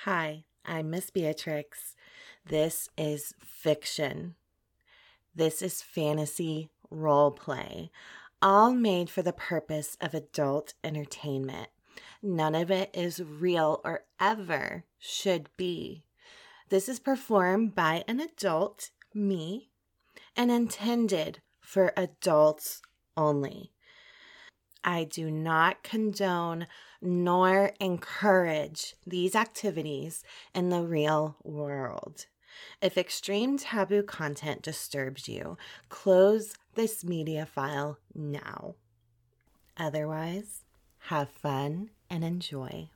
Hi, I'm Miss Beatrix. This is fiction. This is fantasy role play, all made for the purpose of adult entertainment. None of it is real or ever should be. This is performed by an adult, me, and intended for adults only. I do not condone nor encourage these activities in the real world. If extreme taboo content disturbs you, close this media file now. Otherwise, have fun and enjoy.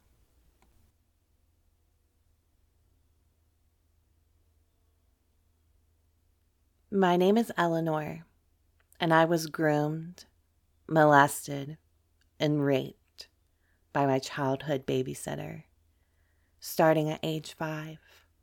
My name is Eleanor, and I was groomed, molested, and raped by my childhood babysitter, starting at age 5.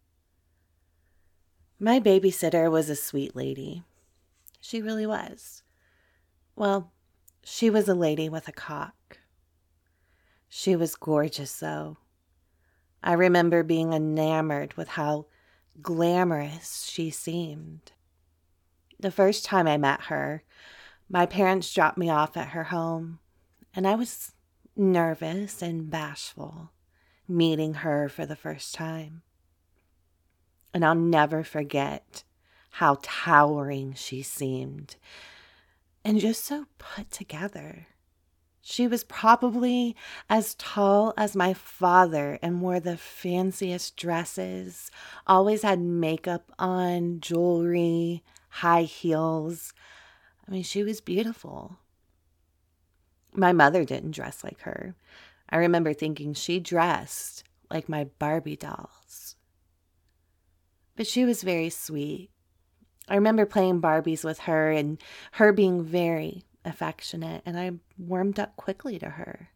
My babysitter was a sweet lady. She really was. Well, she was a lady with a cock. She was gorgeous, though. I remember being enamored with how glamorous she seemed. The first time I met her, my parents dropped me off at her home, and I was nervous and bashful meeting her for the first time. And I'll never forget how towering she seemed and just so put together. She was probably as tall as my father and wore the fanciest dresses, always had makeup on, jewelry, high heels. I mean, she was beautiful. My mother didn't dress like her. I remember thinking she dressed like my Barbie dolls. But she was very sweet. I remember playing Barbies with her and her being very affectionate, and I warmed up quickly to her.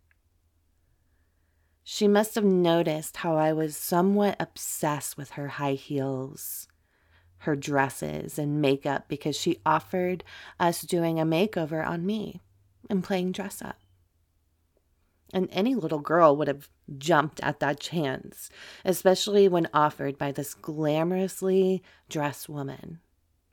She must have noticed how I was somewhat obsessed with her high heels, her dresses, and makeup because she offered us doing a makeover on me and playing dress up. And any little girl would have jumped at that chance, especially when offered by this glamorously dressed woman.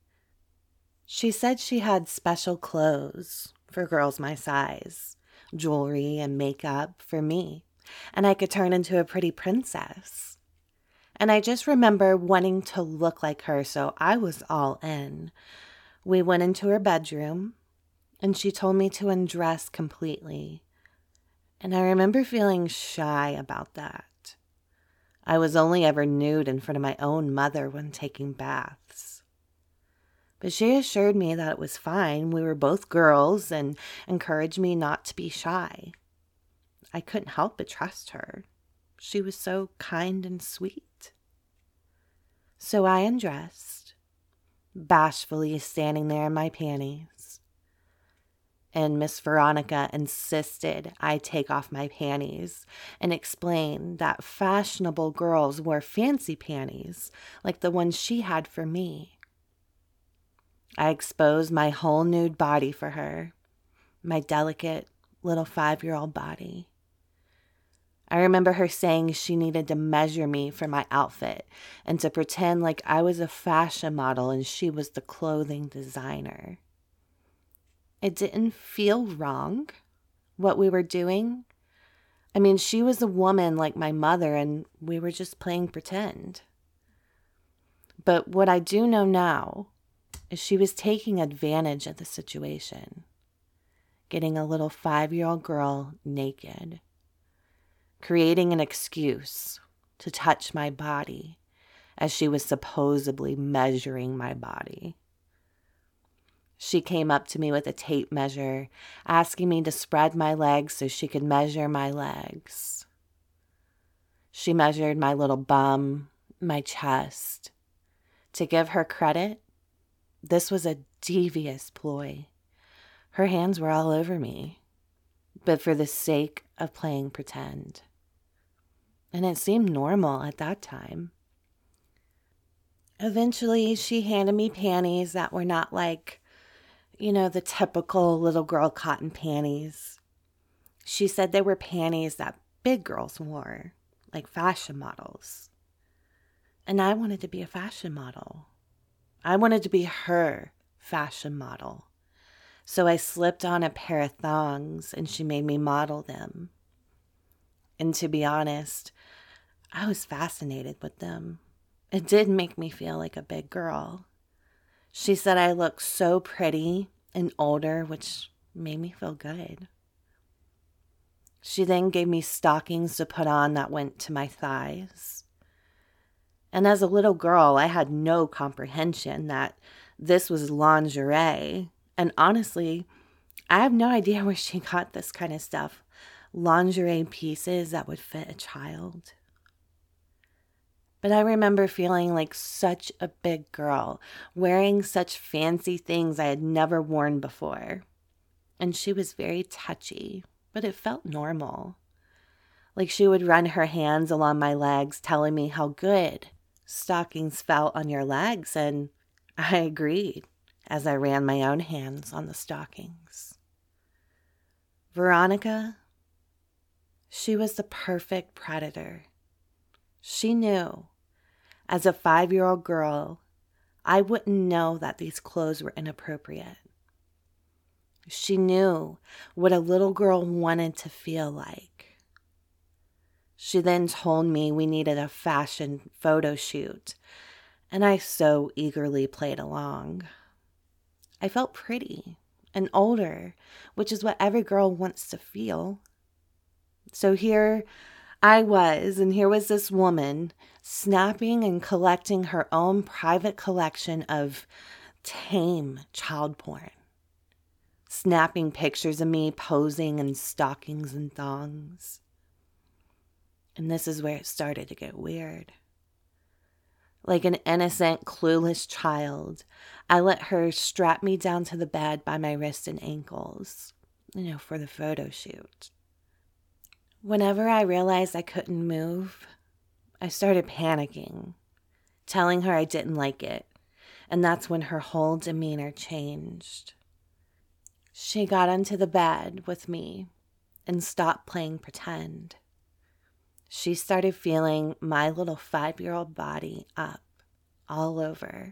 She said she had special clothes for girls my size, jewelry and makeup for me, and I could turn into a pretty princess. And I just remember wanting to look like her, so I was all in. We went into her bedroom, and she told me to undress completely. And I remember feeling shy about that. I was only ever nude in front of my own mother when taking baths. But she assured me that it was fine. We were both girls and encouraged me not to be shy. I couldn't help but trust her. She was so kind and sweet. So I undressed, bashfully standing there in my panties. And Miss Veronica insisted I take off my panties and explain that fashionable girls wore fancy panties like the ones she had for me. I exposed my whole nude body for her, my delicate little 5-year-old body. I remember her saying she needed to measure me for my outfit and to pretend like I was a fashion model and she was the clothing designer. It didn't feel wrong, what we were doing. I mean, she was a woman like my mother, and we were just playing pretend. But what I do know now is she was taking advantage of the situation, getting a little 5-year-old girl naked, creating an excuse to touch my body as she was supposedly measuring my body. She came up to me with a tape measure, asking me to spread my legs so she could measure my legs. She measured my little bum, my chest. To give her credit, this was a devious ploy. Her hands were all over me, but for the sake of playing pretend. And it seemed normal at that time. Eventually, she handed me panties that were not like, the typical little girl cotton panties. She said they were panties that big girls wore, like fashion models. And I wanted to be a fashion model. I wanted to be her fashion model. So I slipped on a pair of thongs and she made me model them. And to be honest, I was fascinated with them. It did make me feel like a big girl. She said I looked so pretty and older, which made me feel good. She then gave me stockings to put on that went to my thighs. And as a little girl, I had no comprehension that this was lingerie. And honestly, I have no idea where she got this kind of stuff. Lingerie pieces that would fit a child. But I remember feeling like such a big girl, wearing such fancy things I had never worn before. And she was very touchy, but it felt normal. Like she would run her hands along my legs, telling me how good stockings felt on your legs, and I agreed as I ran my own hands on the stockings. Veronica, she was the perfect predator. She knew, as a 5-year-old girl, I wouldn't know that these clothes were inappropriate. She knew what a little girl wanted to feel like. She then told me we needed a fashion photo shoot, and I so eagerly played along. I felt pretty and older, which is what every girl wants to feel. So here I was, and here was this woman snapping and collecting her own private collection of tame child porn, snapping pictures of me posing in stockings and thongs. And this is where it started to get weird. Like an innocent, clueless child, I let her strap me down to the bed by my wrists and ankles, for the photo shoot. Whenever I realized I couldn't move, I started panicking, telling her I didn't like it, and that's when her whole demeanor changed. She got onto the bed with me and stopped playing pretend. She started feeling my little 5-year-old body up all over.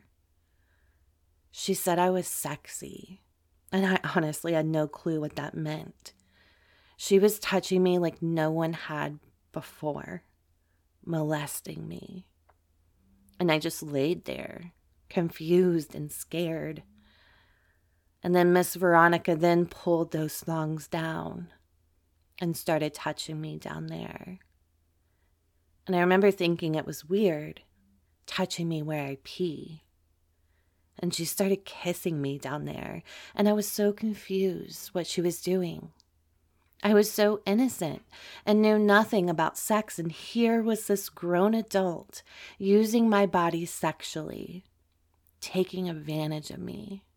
She said I was sexy, and I honestly had no clue what that meant. She was touching me like no one had before, molesting me. And I just laid there, confused and scared. And then Miss Veronica then pulled those thongs down and started touching me down there. And I remember thinking it was weird, touching me where I pee. And she started kissing me down there, and I was so confused what she was doing. I was so innocent and knew nothing about sex, and here was this grown adult using my body sexually, taking advantage of me.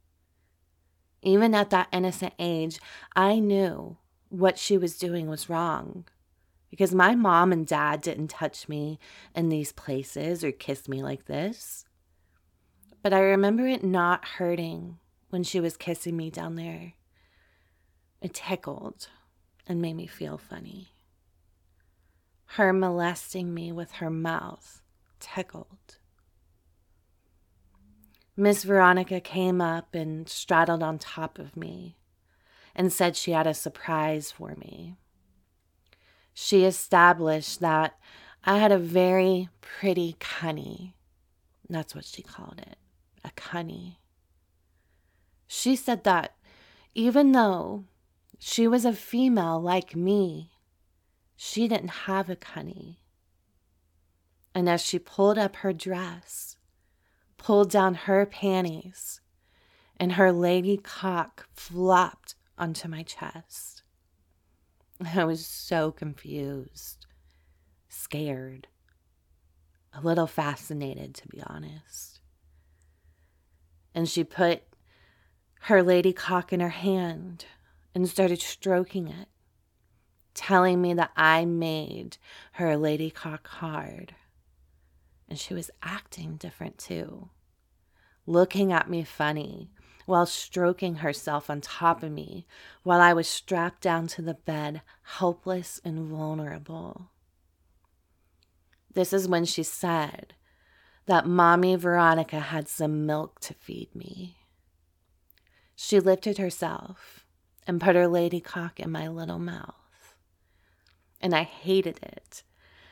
Even at that innocent age, I knew what she was doing was wrong. Because my mom and dad didn't touch me in these places or kiss me like this. But I remember it not hurting when she was kissing me down there. It tickled and made me feel funny. Her molesting me with her mouth tickled. Miss Veronica came up and straddled on top of me and said she had a surprise for me. She established that I had a very pretty cunny. That's what she called it, a cunny. She said that even though she was a female like me, she didn't have a cunny. And as she pulled up her dress, pulled down her panties, and her lady cock flopped onto my chest. I was so confused, scared, a little fascinated, to be honest. And she put her lady cock in her hand and started stroking it, telling me that I made her lady cock hard. And she was acting different too, looking at me funny while stroking herself on top of me while I was strapped down to the bed, helpless and vulnerable. This is when she said that Mommy Veronica had some milk to feed me. She lifted herself and put her lady cock in my little mouth. And I hated it.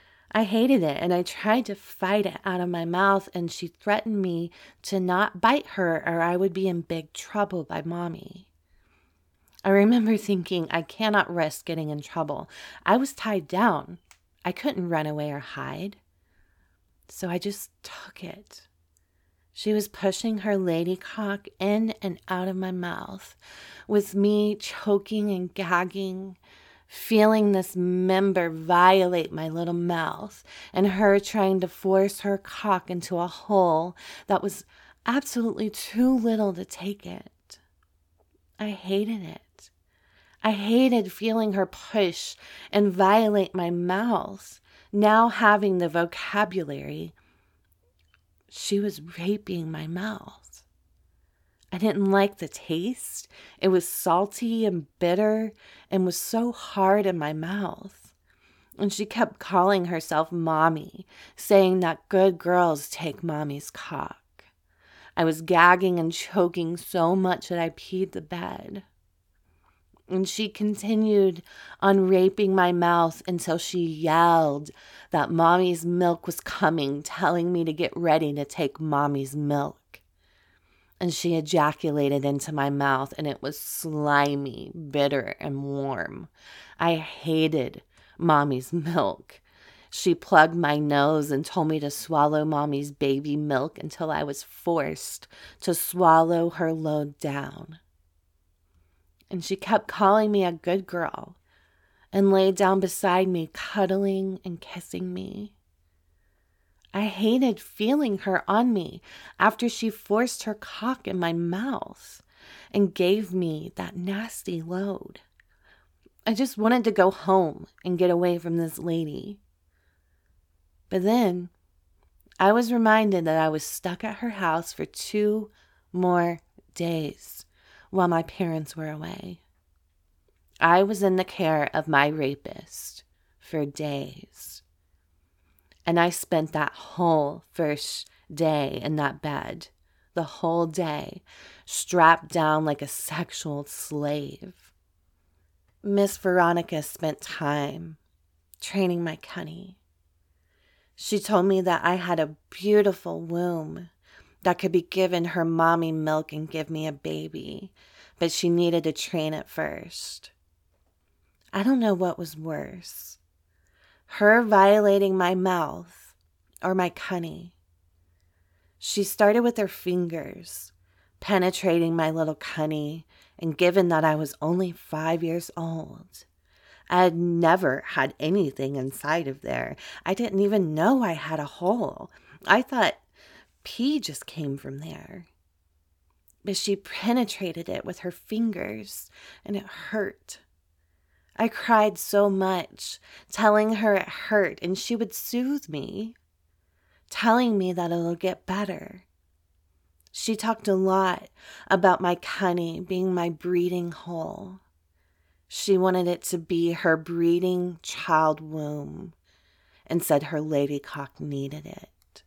And I tried to fight it out of my mouth, and she threatened me to not bite her or I would be in big trouble by Mommy. I remember thinking, I cannot risk getting in trouble. I was tied down. I couldn't run away or hide. So I just took it. She was pushing her lady cock in and out of my mouth, with me choking and gagging, feeling this member violate my little mouth, and her trying to force her cock into a hole that was absolutely too little to take it. I hated it. I hated feeling her push and violate my mouth, now having the vocabulary. She was raping my mouth. I didn't like the taste. It was salty and bitter and was so hard in my mouth. And she kept calling herself Mommy, saying that good girls take Mommy's cock. I was gagging and choking so much that I peed the bed. And she continued on raping my mouth until she yelled that Mommy's milk was coming, telling me to get ready to take Mommy's milk. And she ejaculated into my mouth, and it was slimy, bitter, and warm. I hated Mommy's milk. She plugged my nose and told me to swallow Mommy's baby milk until I was forced to swallow her load down. And she kept calling me a good girl and laid down beside me, cuddling and kissing me. I hated feeling her on me after she forced her cock in my mouth and gave me that nasty load. I just wanted to go home and get away from this lady. But then I was reminded that I was stuck at her house for 2 more days while my parents were away. I was in the care of my rapist for days. And I spent that whole first day in that bed, the whole day, strapped down like a sexual slave. Miss Veronica spent time training my cunny. She told me that I had a beautiful womb that could be given her mommy milk and give me a baby, but she needed to train it first. I don't know what was worse, her violating my mouth or my cunny. She started with her fingers, penetrating my little cunny, and given that I was only 5 years old, I had never had anything inside of there. I didn't even know I had a hole. I thought pee just came from there. But she penetrated it with her fingers, and it hurt. I cried so much, telling her it hurt, and she would soothe me, telling me that it'll get better. She talked a lot about my cunny being my breeding hole. She wanted it to be her breeding child womb, and said her lady cock needed it.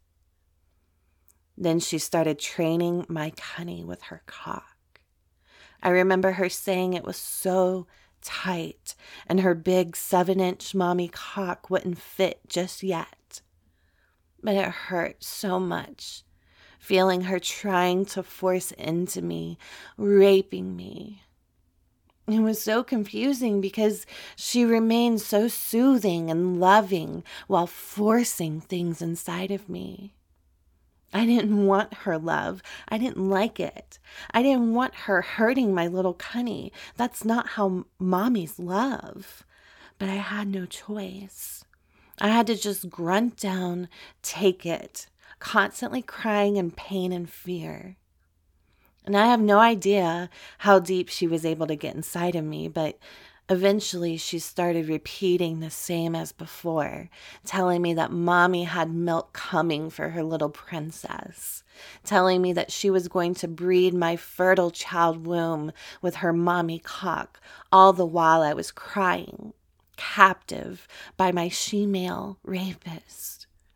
Then she started training my cunny with her cock. I remember her saying it was so tight and her big 7-inch mommy cock wouldn't fit just yet. But it hurt so much, feeling her trying to force into me, raping me. It was so confusing because she remained so soothing and loving while forcing things inside of me. I didn't want her love. I didn't like it. I didn't want her hurting my little cunny. That's not how mommies love. But I had no choice. I had to just grunt down, take it, constantly crying in pain and fear. And I have no idea how deep she was able to get inside of me, but eventually she started repeating the same as before, telling me that mommy had milk coming for her little princess, telling me that she was going to breed my fertile child womb with her mommy cock, all the while I was crying, captive by my she-male rapist.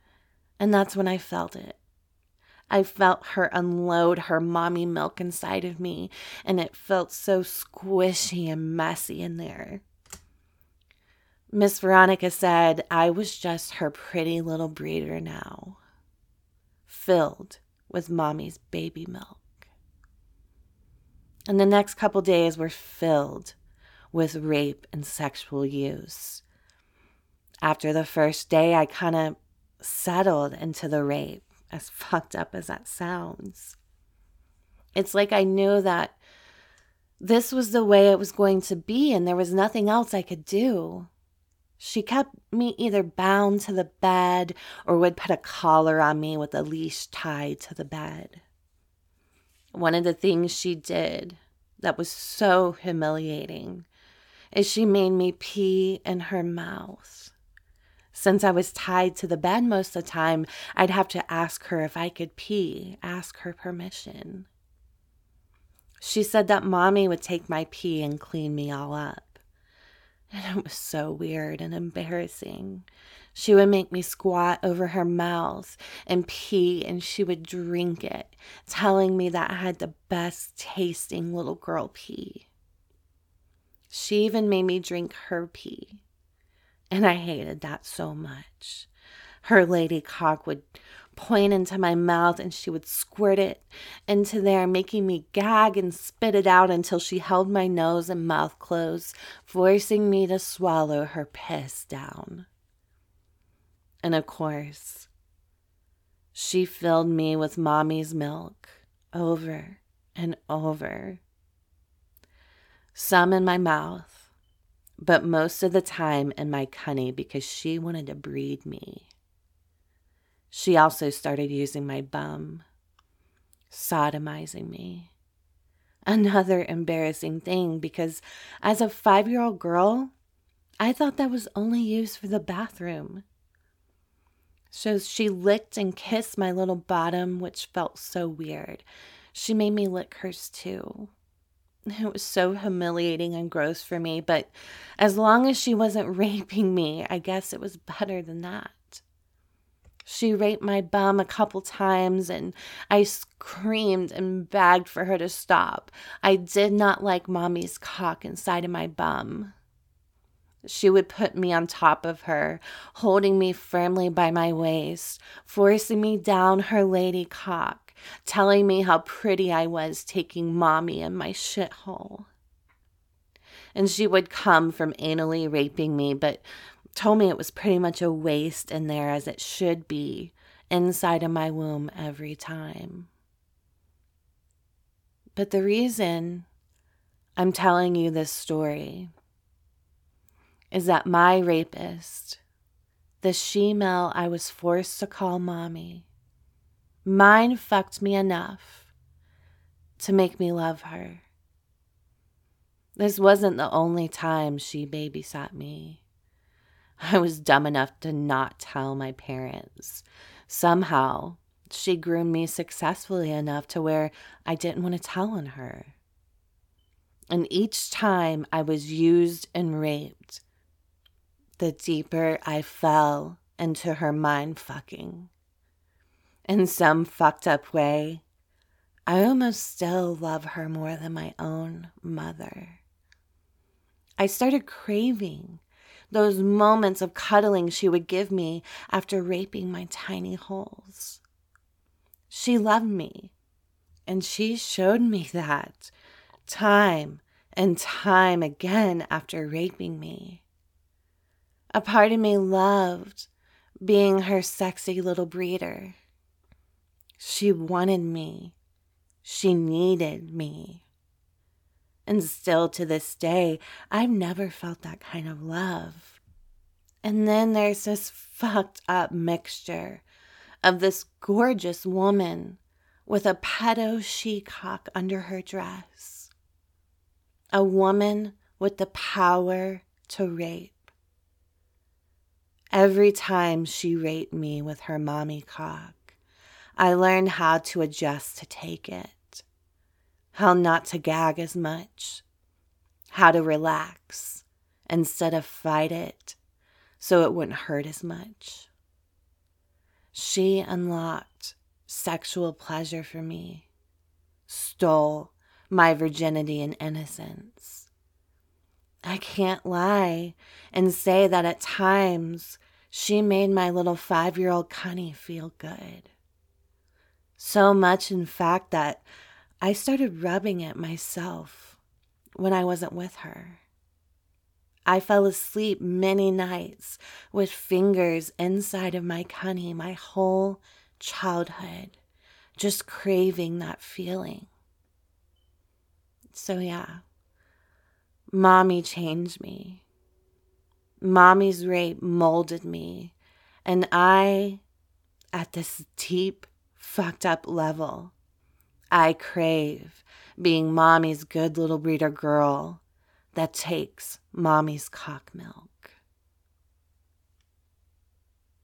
And that's when I felt it. I felt her unload her mommy milk inside of me, and it felt so squishy and messy in there. Miss Veronica said I was just her pretty little breeder now, filled with mommy's baby milk. And the next couple days were filled with rape and sexual use. After the first day, I kind of settled into the rape, as fucked up as that sounds. It's like I knew that this was the way it was going to be, and there was nothing else I could do. She kept me either bound to the bed or would put a collar on me with a leash tied to the bed. One of the things she did that was so humiliating is she made me pee in her mouth. Since I was tied to the bed most of the time, I'd have to ask her if I could pee, ask her permission. She said that mommy would take my pee and clean me all up. And it was so weird and embarrassing. She would make me squat over her mouth and pee, and she would drink it, telling me that I had the best tasting little girl pee. She even made me drink her pee. And I hated that so much. Her lady cock would point into my mouth and she would squirt it into there, making me gag and spit it out until she held my nose and mouth closed, forcing me to swallow her piss down. And of course, she filled me with mommy's milk over and over. Some in my mouth, but most of the time in my cunny because she wanted to breed me. She also started using my bum, sodomizing me. Another embarrassing thing because as a 5-year-old girl, I thought that was only used for the bathroom. So she licked and kissed my little bottom, which felt so weird. She made me lick hers too. It was so humiliating and gross for me, but as long as she wasn't raping me, I guess it was better than that. She raped my bum a couple times, and I screamed and begged for her to stop. I did not like mommy's cock inside of my bum. She would put me on top of her, holding me firmly by my waist, forcing me down her lady cock, telling me how pretty I was taking mommy in my shithole. And she would come from anally raping me, but told me it was pretty much a waste in there as it should be, inside of my womb every time. But the reason I'm telling you this story is that my rapist, the she-male I was forced to call mommy, mind fucked me enough to make me love her. This wasn't the only time she babysat me. I was dumb enough to not tell my parents. Somehow, she groomed me successfully enough to where I didn't want to tell on her. And each time I was used and raped, the deeper I fell into her mind fucking. In some fucked up way, I almost still love her more than my own mother. I started craving those moments of cuddling she would give me after raping my tiny holes. She loved me, and she showed me that time and time again after raping me. A part of me loved being her sexy little breeder. She wanted me. She needed me. And still to this day, I've never felt that kind of love. And then there's this fucked up mixture of this gorgeous woman with a pedo she-cock under her dress. A woman with the power to rape. Every time she raped me with her mommy cock, I learned how to adjust to take it, how not to gag as much, how to relax instead of fight it so it wouldn't hurt as much. She unlocked sexual pleasure for me, stole my virginity and innocence. I can't lie and say that at times she made my little 5-year-old Connie feel good. So much, in fact, that I started rubbing it myself when I wasn't with her. I fell asleep many nights with fingers inside of my Connie my whole childhood, just craving that feeling. So yeah, Mommy changed me. Mommy's rape molded me, and I, at this deep, fucked up level, I crave being Mommy's good little breeder girl that takes Mommy's cock milk.